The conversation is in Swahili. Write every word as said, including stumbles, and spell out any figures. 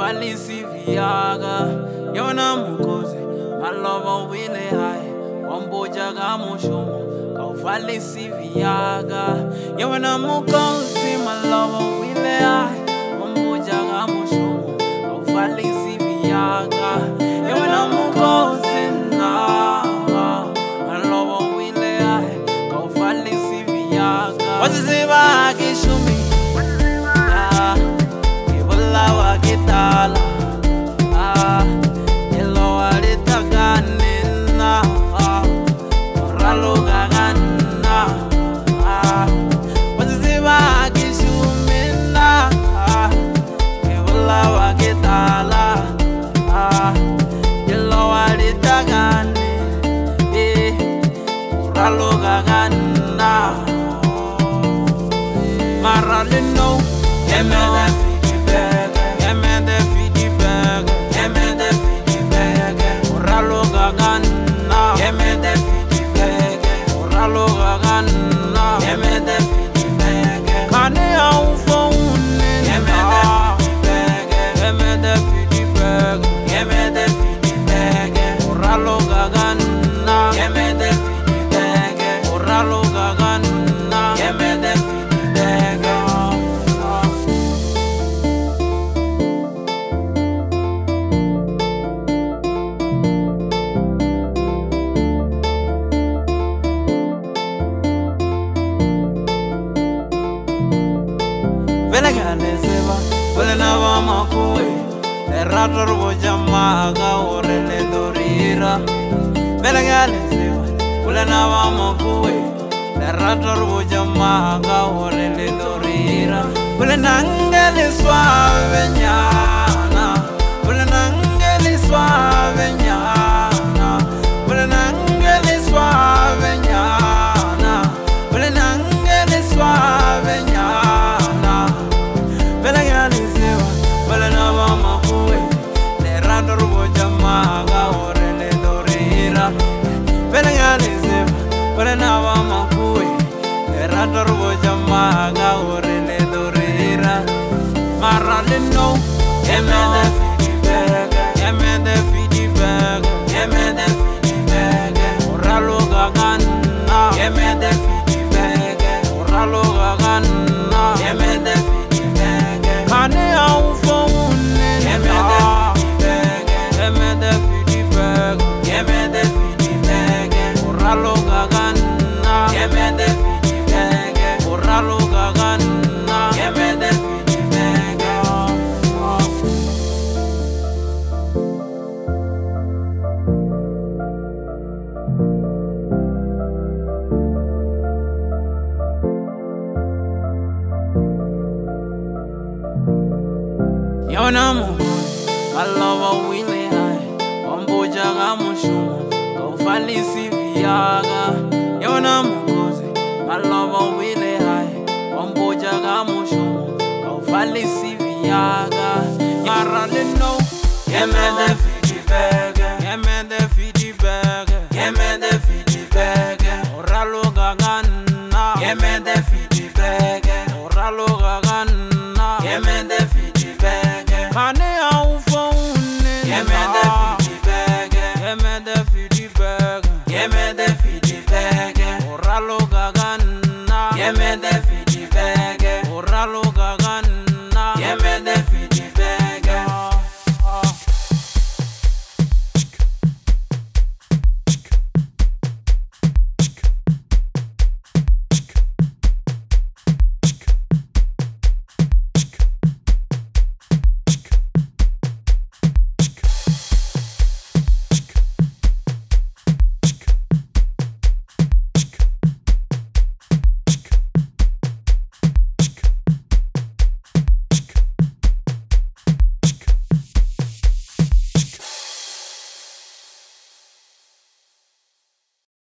Kaufalisi viaga Yona mukozi Malova wile hai Wamboja gamushumu Kaufalisi viaga Yona mukozi Malova wile hai Wamboja gamushumu Kaufalisi viaga Yona mukozi na Malova wile hai Kaufalisi viaga Waziziba kishumi Kitala, ah, yelo alita ganina, ah, ralo gagana, ah, waziziba kishumina, ah, yelo wa kitala, ah, yelo alita gani, eh, ralo gagana, maralino, emele. Velegalezeva, Velenava Makue, Errator Bojamaga or Ledorira. Velegalezeva, Velenava Makue, Errator Bojamaga or Ledorira. Velenangeli Suavenyana, Velenangeli Suavenyana, Velenangeli Suavenyana, Velenangeli Suavenyana. Velenava Makue, Erator Bojamaga or Ledorira. Maralino, Yemede Fidibag, Yemede Fidibag, Yemede Fidibag, Oralo Gagana, Yemede Fidibag, Oralo Gagana, Yemede Fidibag, Kane Aufone, Yemede Fidibag, Yemede Fidibag, Yemede Fidibag, Oralo Gagana, Yemede Fidibag, Oralo Gagana, Yemede Fidibag. Yona mukozi, Malova wile hai, Wamboja gamushumu, Kaufalisi viaga. Yona mukozi, Malova wile hai, Wamboja gamushumu, Kaufalisi viaga. Maralino, Yemede Fidibag, Yemede Fidibag, Yemede Fidibag, Oralo Gagana, Yemede Fidibag, Oralo Gagana, Yemede Fidibag, Kane Aufone, Yemede Fidibag, Yemede Fidibag, Yemede Fidibag, Oralo Gagana, Yemede Fidibag, Oralo